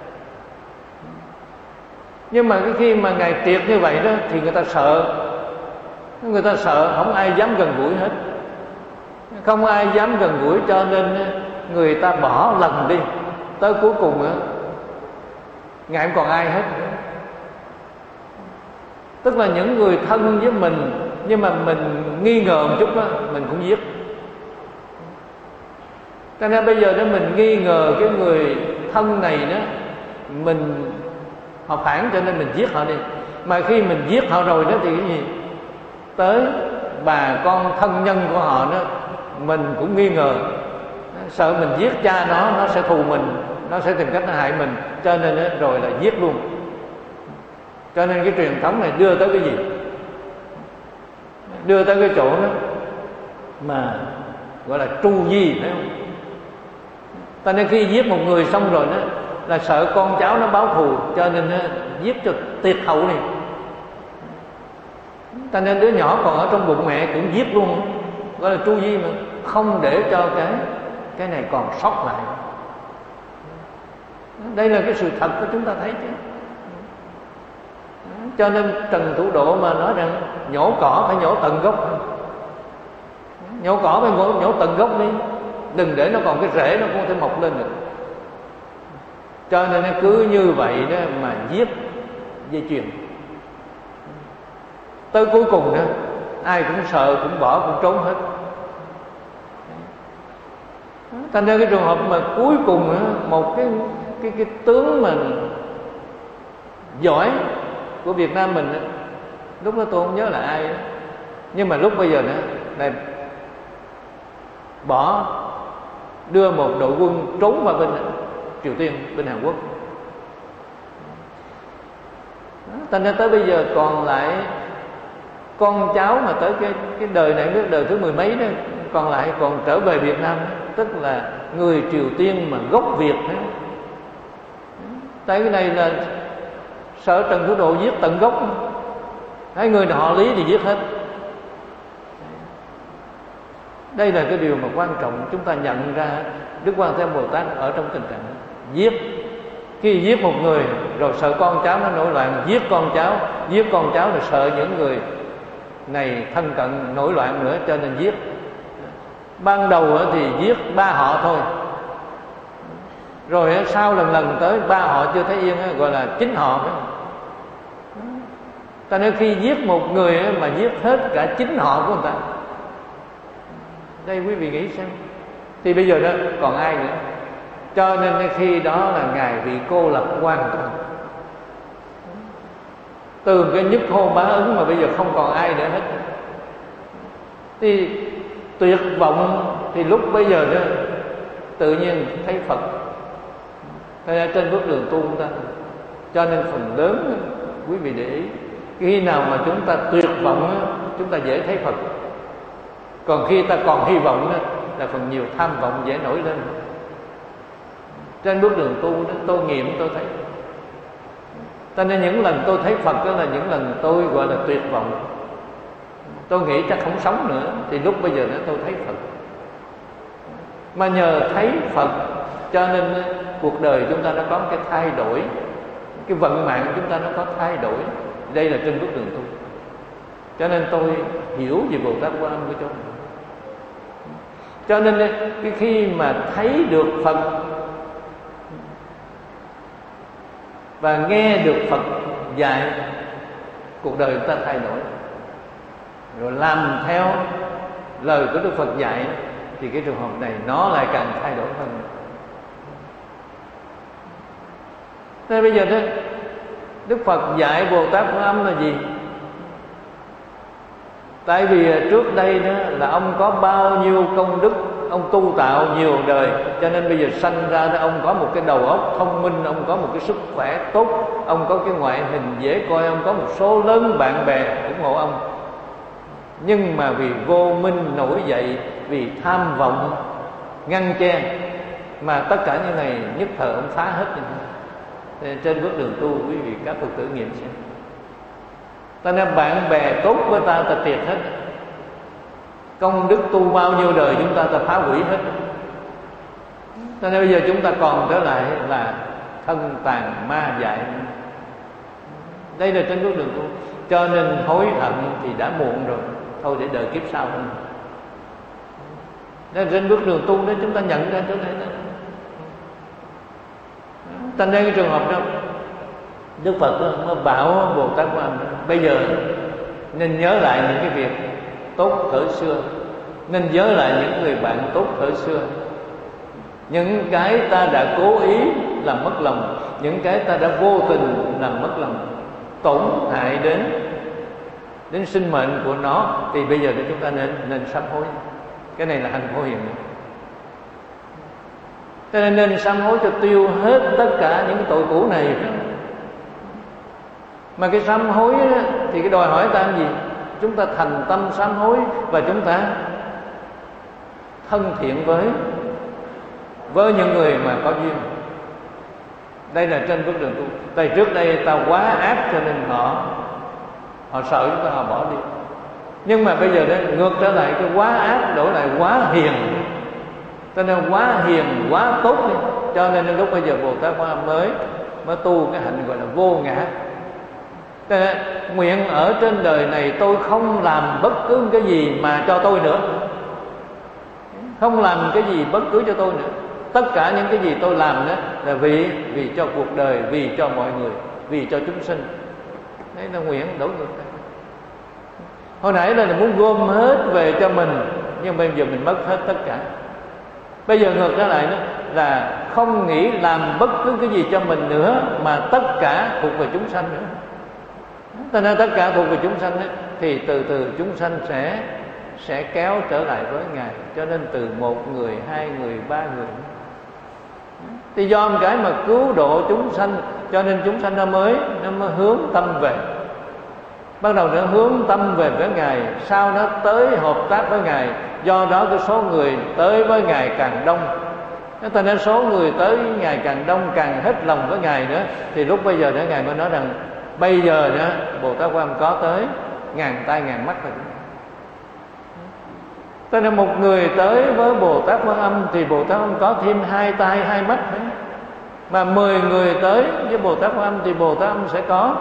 Nhưng mà cái khi mà Ngài triệt như vậy đó thì người ta sợ. Người ta sợ, không ai dám gần gũi hết. Không ai dám gần gũi, cho nên người ta bỏ lần đi. Tới cuối cùng đó, Ngài không còn ai hết. Tức là những người thân với mình, nhưng mà mình nghi ngờ một chút đó, mình cũng giết. Cho nên bây giờ đó mình nghi ngờ cái người thân này đó, mình họ phản, cho nên mình giết họ đi. Mà khi mình giết họ rồi đó thì cái gì? Tới bà con thân nhân của họ đó, mình cũng nghi ngờ, sợ mình giết cha nó, nó sẽ thù mình, nó sẽ tìm cách nó hại mình, cho nên đó, rồi là giết luôn. Cho nên cái truyền thống này đưa tới cái gì? Đưa tới cái chỗ đó mà gọi là tru di, phải không? Ta nên khi giết một người xong rồi đó là sợ con cháu nó báo thù, cho nên đó, giết cho tuyệt hậu này. Ta nên đứa nhỏ còn ở trong bụng mẹ cũng giết luôn, gọi là tru di, mà không để cho cái cái này còn sót lại. Đây là cái sự thật của chúng ta thấy chứ. Cho nên Trần Thủ Độ mà nói rằng nhổ cỏ phải nhổ tận gốc, nhổ cỏ phải nhổ, nhổ tận gốc đi, đừng để nó còn cái rễ nó không thể mọc lên được. Cho nên nó cứ như vậy đó mà giết dây chuyền, tới cuối cùng đó ai cũng sợ, cũng bỏ, cũng trốn hết. Thành ra cái trường hợp mà cuối cùng đó, một cái cái cái tướng mà giỏi của Việt Nam mình đó, lúc đó tôi không nhớ là ai đó, nhưng mà lúc bây giờ nữa này bỏ, đưa một đội quân trốn vào bên Triều Tiên, bên Hàn Quốc. Thành ra tới bây giờ còn lại con cháu mà tới cái cái đời này, biết đời thứ mười mấy đó, còn lại còn trở về Việt Nam, tức là người Triều Tiên mà gốc Việt đó. Tại cái này là sợ Trần Thủ Độ giết tận gốc, hai người nào họ Lý thì giết hết. Đây là cái điều mà quan trọng chúng ta nhận ra Đức Quan Thế Âm Bồ Tát ở trong tình trạng giết. Khi giết một người rồi sợ con cháu nó nổi loạn, giết con cháu, giết con cháu rồi sợ những người này thân cận nổi loạn nữa, cho nên giết. Ban đầu thì giết ba họ thôi, rồi sau lần lần tới ba họ chưa thấy yên, gọi là chín họ. Ta nói khi giết một người mà giết hết cả chín họ của người ta, đây quý vị nghĩ xem, thì bây giờ đó còn ai nữa? Cho nên khi đó là Ngài bị cô lập hoàn toàn. Từ cái Nhất Hô Bá Ứng mà bây giờ không còn ai nữa hết. Thì tuyệt vọng thì lúc bây giờ đó tự nhiên thấy Phật. Thế ra trên bước đường tu chúng ta, cho nên phần lớn quý vị để ý, khi nào mà chúng ta tuyệt vọng chúng ta dễ thấy Phật. Còn khi ta còn hy vọng là phần nhiều tham vọng dễ nổi lên. Trên bước đường tu đó, tôi nghiệm tôi thấy. Cho nên những lần tôi thấy Phật đó là những lần tôi gọi là tuyệt vọng, tôi nghĩ chắc không sống nữa, thì lúc bây giờ đó tôi thấy Phật. Mà nhờ thấy Phật cho nên cuộc đời chúng ta nó có một cái thay đổi, cái vận mạng của chúng ta nó có thay đổi. Đây là trên bước đường tu. Cho nên tôi hiểu về Bồ Tát Quan Âm của chúng. Cho nên cái khi mà thấy được Phật và nghe được Phật dạy, cuộc đời chúng ta thay đổi, rồi làm theo lời của Đức Phật dạy, thì cái trường hợp này nó lại càng thay đổi hơn. Thế bây giờ đó Đức Phật dạy Bồ Tát Quan Âm là gì? Tại vì trước đây đó là ông có bao nhiêu công đức, ông tu tạo nhiều đời, cho nên bây giờ sanh ra đó ông có một cái đầu óc thông minh, ông có một cái sức khỏe tốt, ông có cái ngoại hình dễ coi, ông có một số lớn bạn bè ủng hộ ông. Nhưng mà vì vô minh nổi dậy, vì tham vọng ngăn che, mà tất cả những này nhất thời ông phá hết. Nên trên bước đường tu quý vị các Phật tử nghiệm xem. Ta nên bạn bè tốt với ta ta triệt hết, công đức tu bao nhiêu đời chúng ta ta phá hủy hết. Cho nên bây giờ chúng ta còn trở lại là thân tàn ma dại. Đây là trên bước đường tu. Cho nên hối hận thì đã muộn rồi, thôi để đợi kiếp sau hơn. Nên trên bước đường tu đó chúng ta nhận ra chỗ này đó. Thành ra cái trường hợp đó Đức Phật nó bảo Bồ Tát Quan Âm bây giờ nên nhớ lại những cái việc tốt thời xưa, nên nhớ lại những người bạn tốt thời xưa, những cái ta đã cố ý làm mất lòng, những cái ta đã vô tình làm mất lòng, tổn hại đến đến sinh mệnh của nó, thì bây giờ chúng ta nên nên sám hối. Cái này là hành phổ hiền. Cho nên nên sám hối cho tiêu hết tất cả những cái tội cũ này. Mà cái sám hối đó, thì cái đòi hỏi ta làm gì? Chúng ta thành tâm sám hối và chúng ta thân thiện với với những người mà có duyên. Đây là trên bước đường tu. Tại trước đây ta quá ác cho nên họ họ sợ chúng ta, họ bỏ đi. Nhưng mà bây giờ đó ngược trở lại, cái quá ác đổi lại quá hiền. Cho nên quá hiền, quá tốt đi. Cho nên lúc bây giờ Bồ Tát Quan Âm mới mới tu cái hạnh gọi là vô ngã. Nguyện ở trên đời này tôi không làm bất cứ cái gì mà cho tôi nữa, không làm cái gì bất cứ cho tôi nữa. Tất cả những cái gì tôi làm đó là vì vì cho cuộc đời, vì cho mọi người, vì cho chúng sinh. Đấy là nguyện đổi ngược. Hồi nãy là muốn gom hết về cho mình, nhưng bây giờ mình mất hết tất cả. Bây giờ ngược trở lại đó là không nghĩ làm bất cứ cái gì cho mình nữa, mà tất cả thuộc về chúng sanh nữa. Cho nên tất cả thuộc về chúng sanh ấy, thì từ từ chúng sanh sẽ sẽ kéo trở lại với Ngài. Cho nên từ một người, hai người, ba người, thì do một cái mà cứu độ chúng sanh, cho nên chúng sanh nó mới nó mới hướng tâm về. Bắt đầu nó hướng tâm về với Ngài, sau nó tới hợp tác với Ngài. Do đó cái số người tới với Ngài càng đông. Cho nên số người tới Ngài càng đông, càng hết lòng với Ngài nữa. Thì lúc bây giờ nữa Ngài mới nói rằng bây giờ nữa Bồ Tát Quan Âm có tới ngàn tay ngàn mắt rồi. Cho nên một người tới với Bồ Tát Quan Âm thì Bồ Tát Quan Âm có thêm hai tay hai mắt nữa. Mà mười người tới với Bồ Tát Quan Âm thì Bồ Tát Âm sẽ có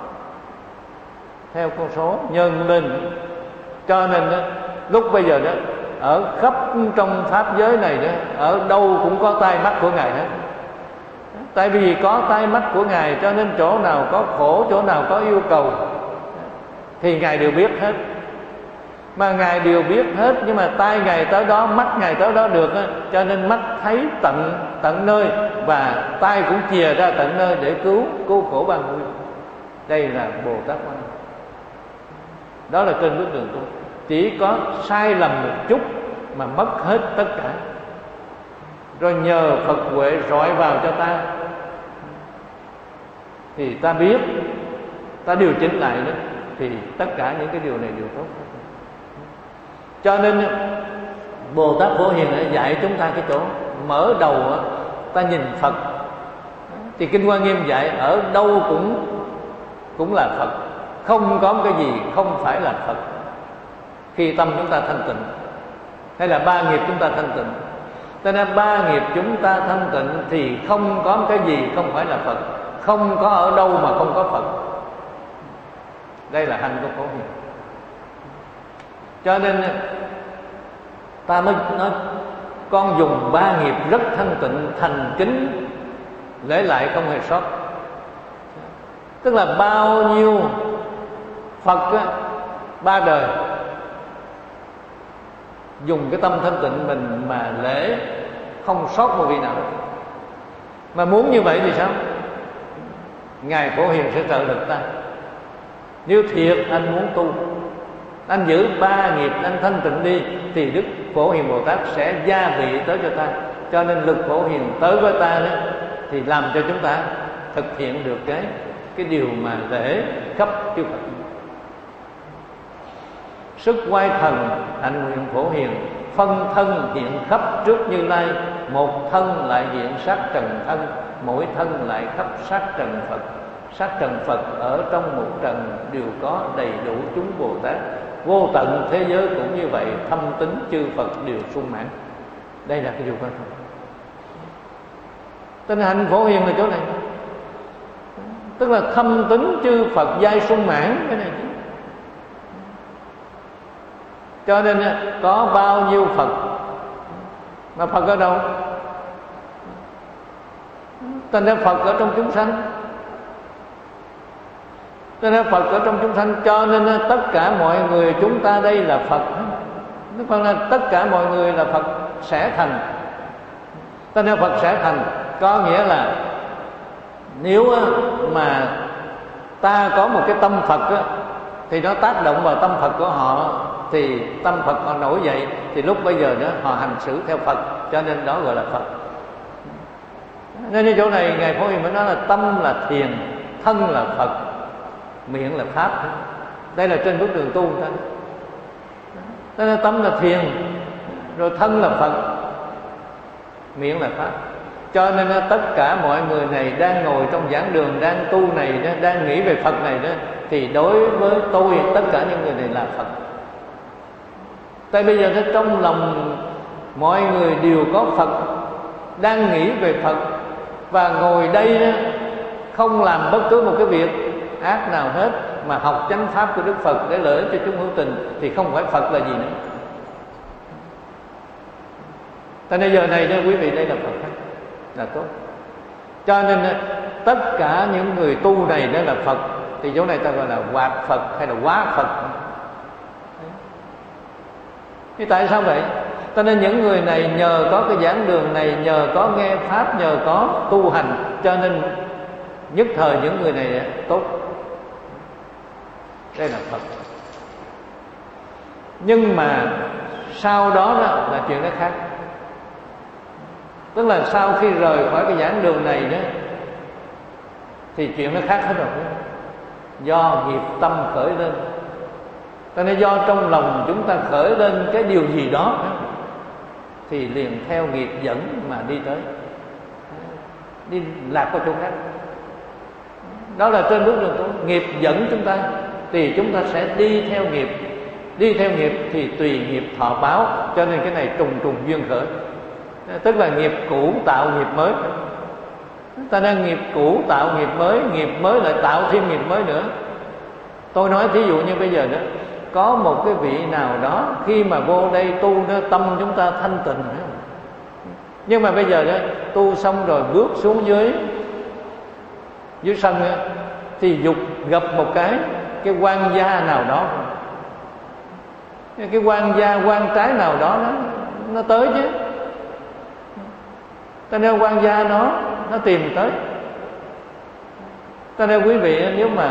theo con số nhân lên. Cho nên đó, lúc bây giờ đó ở khắp trong pháp giới này đó, ở đâu cũng có tai mắt của Ngài hết. Tại vì có tai mắt của Ngài cho nên chỗ nào có khổ, chỗ nào có yêu cầu thì Ngài đều biết hết. Mà Ngài đều biết hết, nhưng mà tai Ngài tới đó, mắt Ngài tới đó được đó, cho nên mắt thấy tận tận nơi, và tai cũng chìa ra tận nơi để cứu cứu khổ ban vui. Đây là Bồ Tát Quan Âm. Đó là trên bước đường tu. Chỉ có sai lầm một chút mà mất hết tất cả. Rồi nhờ Phật huệ rọi vào cho ta, thì ta biết, ta điều chỉnh lại đó, thì tất cả những cái điều này đều tốt. Cho nên Bồ Tát Phổ Hiền đã dạy chúng ta cái chỗ mở đầu đó, ta nhìn Phật. Thì Kinh Hoa Nghiêm dạy ở đâu cũng cũng là Phật, không có cái gì không phải là Phật. Khi tâm chúng ta thanh tịnh, hay là ba nghiệp chúng ta thanh tịnh. Cho nên ba nghiệp chúng ta thanh tịnh thì không có cái gì không phải là Phật, không có ở đâu mà không có Phật. Đây là hành của Phổ Hiền. Cho nên ta mới nói con dùng ba nghiệp rất thanh tịnh, thành kính, lễ lại không hề sót. Tức là bao nhiêu Phật á, ba đời dùng cái tâm thanh tịnh mình mà lễ không sót một vị nào. Mà muốn như vậy thì sao? Ngài Phổ Hiền sẽ trợ lực ta. Nếu thiệt anh muốn tu, anh giữ ba nghiệp, anh thanh tịnh đi, thì Đức Phổ Hiền Bồ Tát sẽ gia vị tới cho ta. Cho nên lực Phổ Hiền tới với ta đó, thì làm cho chúng ta thực hiện được cái cái điều mà lễ khắp chư Phật. Sức quay thần hạnh nguyện Phổ Hiền, phân thân hiện khắp trước Như Lai. Một thân lại hiện sát trần thân, mỗi thân lại khắp sát trần Phật. Sát trần Phật ở trong một trần đều có đầy đủ chúng Bồ Tát. Vô tận thế giới cũng như vậy, thâm tính chư Phật đều sung mãn. Đây là cái điều quan trọng. Tên hạnh Phổ Hiền là chỗ này, tức là thâm tính chư Phật giai sung mãn. Cái này chứ. Cho nên có bao nhiêu Phật, mà Phật ở đâu? Tên là Phật ở trong chúng sanh. Tên là Phật ở trong chúng sanh. Cho nên tất cả mọi người chúng ta đây là Phật. Nó còn là tất cả mọi người là Phật sẽ thành. Tên là Phật sẽ thành có nghĩa là nếu mà ta có một cái tâm Phật á, thì nó tác động vào tâm Phật của họ, thì tâm Phật họ nổi dậy, thì lúc bây giờ nữa họ hành xử theo Phật, cho nên đó gọi là Phật. Nên ở chỗ này Ngài Phổ Hiền mới nói là tâm là thiền, thân là Phật, miệng là Pháp. Đây là trên bước đường tu ta. Thế nên tâm là thiền, rồi thân là Phật, miệng là Pháp. Cho nên tất cả mọi người này đang ngồi trong giảng đường, đang tu này, đang nghĩ về Phật này đó, thì đối với tôi tất cả những người này là Phật. Tại bây giờ trong lòng mọi người đều có Phật, đang nghĩ về Phật, và ngồi đây không làm bất cứ một cái việc ác nào hết, mà học chánh pháp của Đức Phật để lợi ích cho chúng hữu tình, thì không phải Phật là gì nữa. Tại nên giờ này đó quý vị, đây là Phật hết, là tốt. Cho nên tất cả những người tu này đó là Phật, thì chỗ này ta gọi là hoạt Phật hay là hóa Phật. Thì tại sao vậy? Cho nên những người này nhờ có cái giảng đường này, nhờ có nghe pháp, nhờ có tu hành, cho nên nhất thời những người này tốt. Đây là Phật. Nhưng mà sau đó, đó là chuyện nó khác. Tức là sau khi rời khỏi cái giảng đường này đó, thì chuyện nó khác hết rồi. Do nghiệp tâm khởi lên. Cho nên do trong lòng chúng ta khởi lên cái điều gì đó, thì liền theo nghiệp dẫn mà đi tới, đi lạc qua chỗ khác. Đó là trên bước đường tu. Nghiệp dẫn chúng ta thì chúng ta sẽ đi theo nghiệp. Đi theo nghiệp thì tùy nghiệp thọ báo. Cho nên cái này trùng trùng duyên khởi. Tức là nghiệp cũ tạo nghiệp mới. Ta nên nghiệp cũ tạo nghiệp mới, nghiệp mới lại tạo thêm nghiệp mới nữa. Tôi nói thí dụ như bây giờ đó, có một cái vị nào đó khi mà vô đây tu đó, tâm chúng ta thanh tịnh, nhưng mà bây giờ đó tu xong rồi bước xuống dưới dưới sân đó, thì dục gặp một cái cái quan gia nào đó, cái quan gia quan trái nào đó nó nó tới chứ. Cho nên quan gia nó nó tìm tới. Cho nên quý vị, nếu mà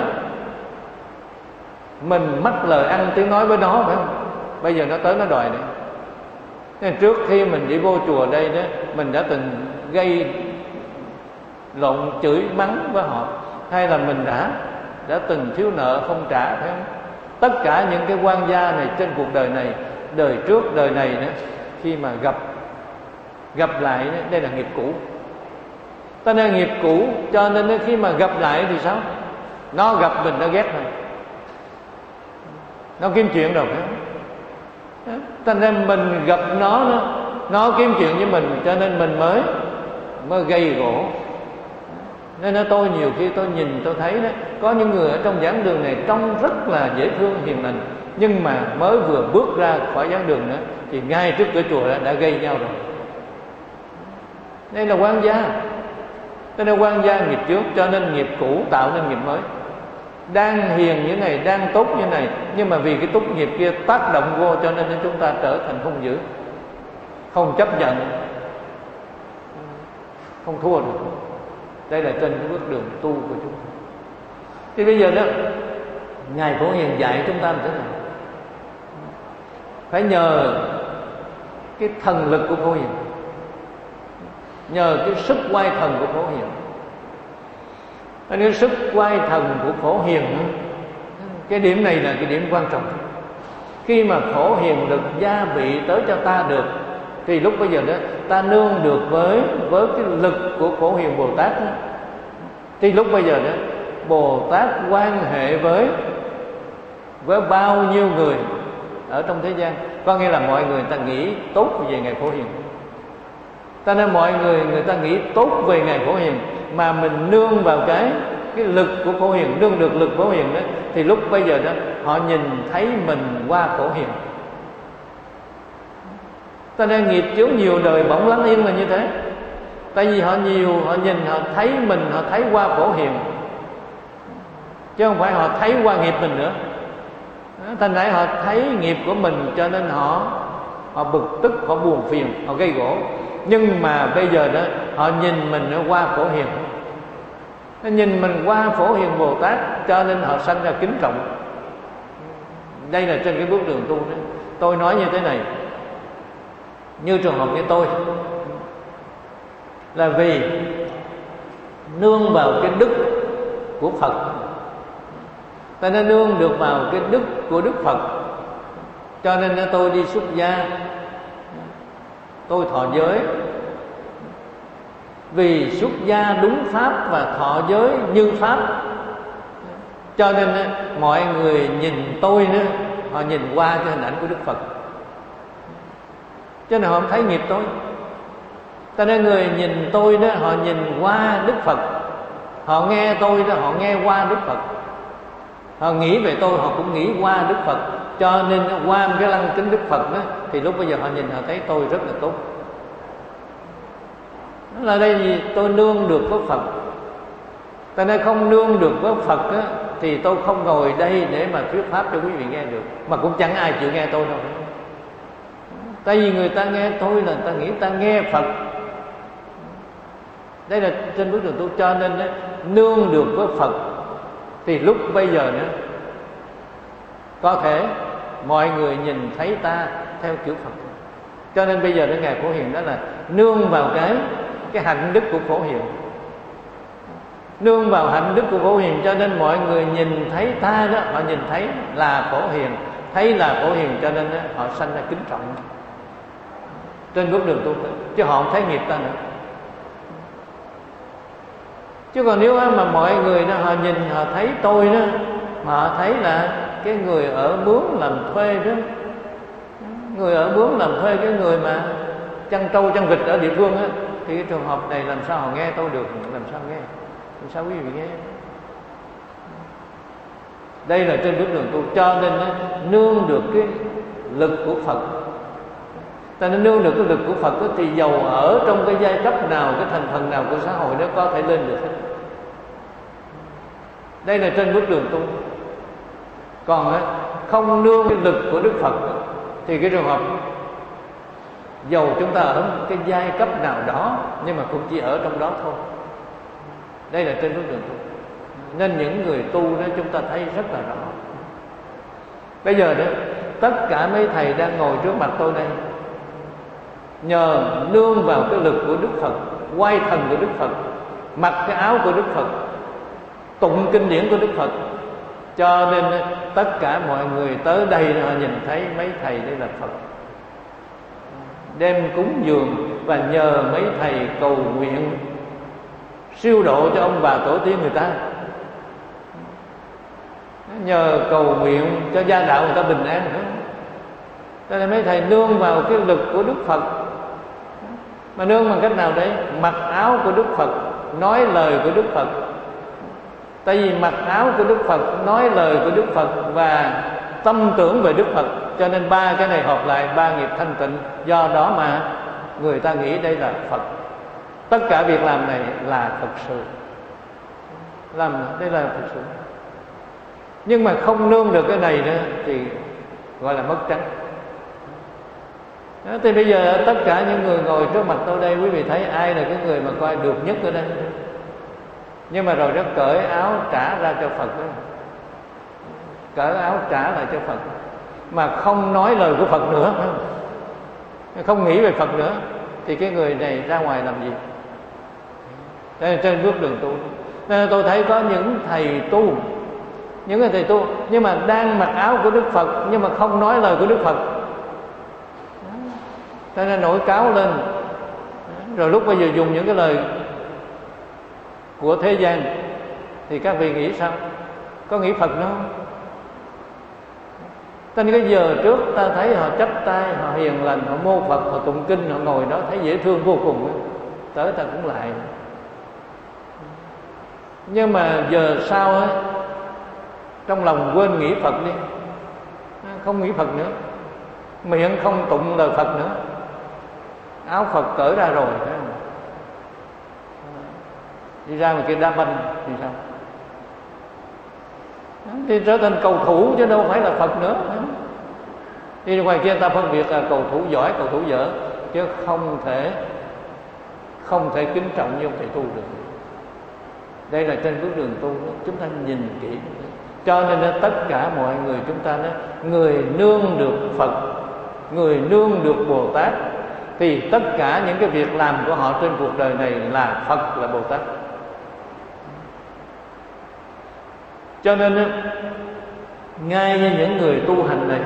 mình mắc lời ăn tiếng nói với nó, phải không? Bây giờ nó tới nó đòi đấy. Nên trước khi mình đi vô chùa đây đó, mình đã từng gây lộn chửi mắng với họ, hay là mình đã đã từng thiếu nợ không trả, phải không? Tất cả những cái quan gia này trên cuộc đời này, đời trước đời này nữa, khi mà gặp gặp lại đó, đây là nghiệp cũ. Cho nên nghiệp cũ, cho nên khi mà gặp lại thì sao? Nó gặp mình nó ghét mình, nó kiếm chuyện rồi, phải không? Cho nên mình gặp nó, nó nó kiếm chuyện với mình, cho nên mình mới mới gây gỗ. Nên đó, tôi nhiều khi tôi nhìn tôi thấy đó, có những người ở trong giảng đường này trông rất là dễ thương hiền lành, nhưng mà mới vừa bước ra khỏi giảng đường nữa thì ngay trước cửa chùa đã, đã gây nhau rồi. Đây là quan gia. Đây là quan gia nghiệp trước, cho nên nghiệp cũ tạo nên nghiệp mới. Đang hiền như này, đang tốt như này, nhưng mà vì cái tốt nghiệp kia tác động vô, cho nên chúng ta trở thành hung dữ, không chấp nhận, không thua được. Đây là trên cái bước đường tu của chúng ta. Thì bây giờ đó, Ngài Phổ Hiền dạy chúng ta làm thế nào? Phải nhờ cái thần lực của Phổ Hiền, nhờ cái sức quay thần của Phổ Hiền. Cái sức quay thần của Phổ Hiền, cái điểm này là cái điểm quan trọng. Khi mà Phổ Hiền được gia bị tới cho ta được, thì lúc bây giờ đó ta nương được với với cái lực của Phổ Hiền Bồ Tát đó. Thì lúc bây giờ đó Bồ Tát quan hệ với với bao nhiêu người ở trong thế gian, có nghĩa là mọi người ta nghĩ tốt về Ngài Phổ Hiền. Cho nên mọi người người ta nghĩ tốt về Ngài Phổ Hiền, mà mình nương vào cái cái lực của Phổ Hiền, nương được lực Phổ Hiền đó, thì lúc bây giờ đó họ nhìn thấy mình qua Phổ Hiền. Cho nên nghiệp chướng nhiều đời bỗng lắng yên là như thế. Tại vì họ nhiều, họ nhìn, họ thấy mình, họ thấy qua Phổ Hiền, chứ không phải họ thấy qua nghiệp mình nữa. Thành ra họ thấy nghiệp của mình, cho nên họ họ bực tức, họ buồn phiền, họ gây gỗ. Nhưng mà bây giờ đó họ nhìn mình qua Phổ Hiền, nó nhìn mình qua Phổ Hiền Bồ Tát, cho nên họ sanh ra kính trọng. Đây là trên cái bước đường tu đó. Tôi nói như thế này, như trường hợp như tôi, là vì nương vào cái đức của Phật, ta nên nương được vào cái đức của Đức Phật, cho nên tôi đi xuất gia, tôi thọ giới. Vì xuất gia đúng pháp và thọ giới như pháp, cho nên mọi người nhìn tôi nữa, họ nhìn qua cái hình ảnh của Đức Phật, cho nên họ không thấy nghiệp tôi. Cho nên người nhìn tôi đó, họ nhìn qua Đức Phật, họ nghe tôi đó, họ nghe qua Đức Phật. Họ nghĩ về tôi, họ cũng nghĩ qua Đức Phật. Cho nên qua cái lăng kính Đức Phật đó, thì lúc bây giờ họ nhìn họ thấy tôi rất là tốt. Đó là đây gì? Tôi nương được với Phật. Ta nói không nương được với Phật á, thì tôi không ngồi đây để mà thuyết pháp cho quý vị nghe được. Mà cũng chẳng ai chịu nghe tôi đâu. Tại vì người ta nghe tôi là người ta nghĩ ta nghe Phật. Đây là trên bước đường tu. Cho nên đó, nương được với Phật thì lúc bây giờ nữa có thể mọi người nhìn thấy ta theo kiểu Phật. Cho nên bây giờ đến Ngài Phổ Hiền đó là nương vào cái cái hạnh đức của Phổ Hiền, nương vào hạnh đức của Phổ Hiền. Cho nên mọi người nhìn thấy ta đó, họ nhìn thấy là Phổ Hiền, thấy là Phổ Hiền, cho nên đó, họ sanh ra kính trọng trên bước đường tu, chứ họ không thấy nghiệp ta nữa. Chứ còn nếu mà mọi người đó họ nhìn họ thấy tôi đó, mà họ thấy là cái người ở mướn làm thuê đó, người ở mướn làm thuê, cái người mà chăn trâu chăn vịt ở địa phương á, thì cái trường hợp này làm sao họ nghe tôi được, làm sao nghe, làm sao quý vị nghe. Đây là trên bước đường tu. Cho nên đó, nương được cái lực của Phật. Ta nên nương được cái lực của Phật đó, thì dầu ở trong cái giai cấp nào, cái thành phần nào của xã hội nó có thể lên được hết. Đây là trên bước đường tu. Còn á, không nương cái lực của Đức Phật đó, thì cái trường hợp dầu chúng ta ở cái giai cấp nào đó, nhưng mà cũng chỉ ở trong đó thôi. Đây là trên bước đường tu. Nên những người tu đó chúng ta thấy rất là rõ. Bây giờ đó, tất cả mấy thầy đang ngồi trước mặt tôi đây, nhờ nương vào cái lực của Đức Phật, quay thần của Đức Phật, mặc cái áo của Đức Phật, tụng kinh điển của Đức Phật, cho nên tất cả mọi người tới đây họ nhìn thấy mấy thầy đây là Phật, đem cúng dường và nhờ mấy thầy cầu nguyện siêu độ cho ông bà tổ tiên người ta, nhờ cầu nguyện cho gia đạo người ta bình an nữa. Cho nên mấy thầy nương vào cái lực của Đức Phật. Mà nương bằng cách nào đấy? Mặc áo của Đức Phật, nói lời của Đức Phật. Tại vì mặc áo của Đức Phật, nói lời của Đức Phật và tâm tưởng về Đức Phật, cho nên ba cái này hợp lại, ba nghiệp thanh tịnh. Do đó mà người ta nghĩ đây là Phật. Tất cả việc làm này là thật sự, làm đây là thật sự. Nhưng mà không nương được cái này nữa thì gọi là mất trắng. Đó, thì bây giờ tất cả những người ngồi trước mặt tôi đây, quý vị thấy ai là cái người mà coi được nhất ở đây? Nhưng mà rồi nó cởi áo trả ra cho Phật đó. Cởi áo trả lại cho Phật, mà không nói lời của Phật nữa, không nghĩ về Phật nữa, thì cái người này ra ngoài làm gì? Đây là trên bước đường tu. Nên tôi thấy có những thầy tu, những người thầy tu nhưng mà đang mặc áo của Đức Phật, nhưng mà không nói lời của Đức Phật. Cho nên nổi cáo lên. Rồi lúc bây giờ dùng những cái lời của thế gian, thì các vị nghĩ sao? Có nghĩ Phật nữa không? Cho nên cái giờ trước ta thấy họ chắp tay, họ hiền lành, họ mô Phật, họ tụng kinh, họ ngồi đó thấy dễ thương vô cùng. Tới ta cũng lại. Nhưng mà giờ sau á, trong lòng quên nghĩ Phật đi, không nghĩ Phật nữa, miệng không tụng lời Phật nữa, áo Phật cởi ra rồi, thấy không? Đi ra mà kia đá banh thì sao? Thì trở thành cầu thủ chứ đâu phải là Phật nữa. Đi ngoài kia ta phân biệt là cầu thủ giỏi, cầu thủ dở, chứ không thể không thể kính trọng như ông thầy tu được. Đây là trên bước đường tu đó, chúng ta nhìn kỹ. Cho nên đó, tất cả mọi người chúng ta đó, người nương được Phật, người nương được Bồ Tát, thì tất cả những cái việc làm của họ trên cuộc đời này là Phật, là Bồ Tát. Cho nên đó, ngay như những người tu hành này,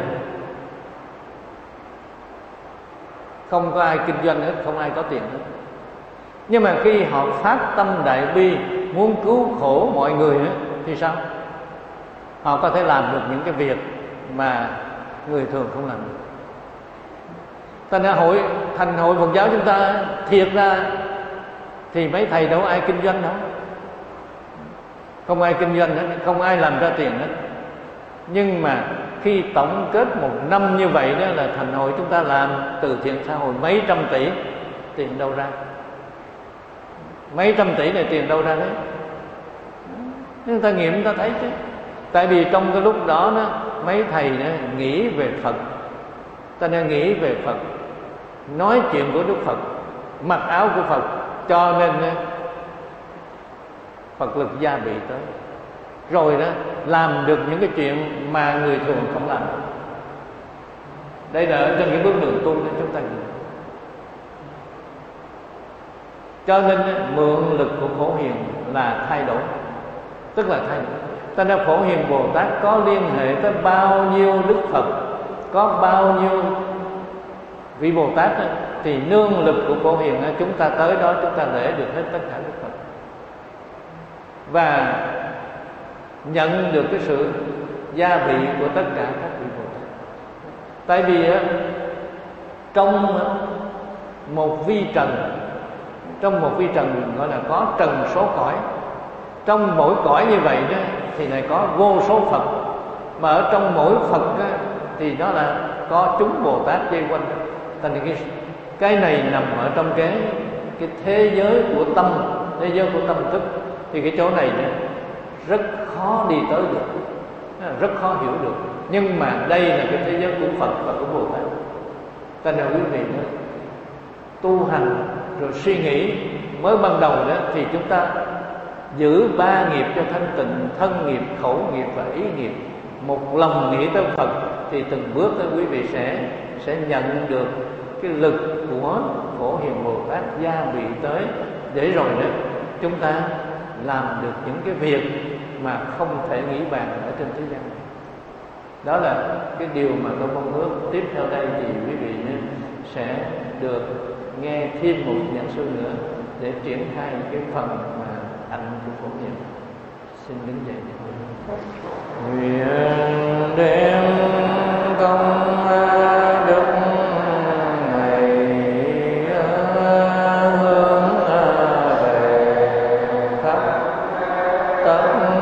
không có ai kinh doanh hết, không ai có tiền hết. Nhưng mà khi họ phát tâm đại bi, muốn cứu khổ mọi người đó, thì sao? Họ có thể làm được những cái việc mà người thường không làm được. Thành ra hội thành hội Phật giáo chúng ta thiệt ra thì mấy thầy đâu ai kinh doanh đâu, không ai kinh doanh hết, không ai làm ra tiền hết. Nhưng mà khi tổng kết một năm như vậy đó là thành hội chúng ta làm từ thiện xã hội mấy trăm tỷ, tiền đâu ra? Mấy trăm tỷ này tiền đâu ra đấy? Nhưng ta nghiệm ta thấy chứ. Tại vì trong cái lúc đó, đó mấy thầy đó nghĩ về Phật, ta nên nghĩ về Phật, nói chuyện của Đức Phật, mặc áo của Phật, cho nên Phật lực gia bị tới. Rồi đó làm được những cái chuyện mà người thường không làm được. Đây là ở trên cái bước đường tu để chúng ta nhìn. Cho nên mượn lực của Phổ Hiền là thay đổi, tức là thay đổi. Ta nên Phổ Hiền Bồ Tát có liên hệ tới bao nhiêu Đức Phật, có bao nhiêu vị Bồ Tát đó, thì nương lực của Phổ Hiền đó, chúng ta tới đó chúng ta lễ được hết tất cả Đức Phật, và nhận được cái sự gia bị của tất cả các vị Bồ Tát. Tại vì á, trong một vi trần, trong một vi trần gọi là có trần số cõi. Trong mỗi cõi như vậy đó thì lại có vô số Phật, mà ở trong mỗi Phật đó, thì nó là có chúng Bồ Tát dây quanh. Thành cái cái này nằm ở trong cái cái thế giới của tâm, thế giới của tâm thức. Thì cái chỗ này đó, rất khó đi tới được, rất khó hiểu được. Nhưng mà đây là cái thế giới của Phật và của Bồ Tát. Ta nào quý vị nữa, tu hành rồi suy nghĩ mới ban đầu đó thì chúng ta giữ ba nghiệp cho thanh tịnh: thân nghiệp, khẩu nghiệp và ý nghiệp. Một lòng nghĩ tới Phật thì từng bước đó quý vị sẽ sẽ nhận được cái lực của Phổ Hiền Bồ Tát gia bị tới, để rồi đó chúng ta làm được những cái việc mà không thể nghĩ bàn ở trên thế gian. Đó là cái điều mà tôi mong ước. Tiếp theo đây thì quý vị sẽ được nghe thêm một giảng sư nữa để triển khai cái phần mà anh của Phổ Hiền. Xin đứng dậy. Nguyện đem công đức này hướng về khắp tất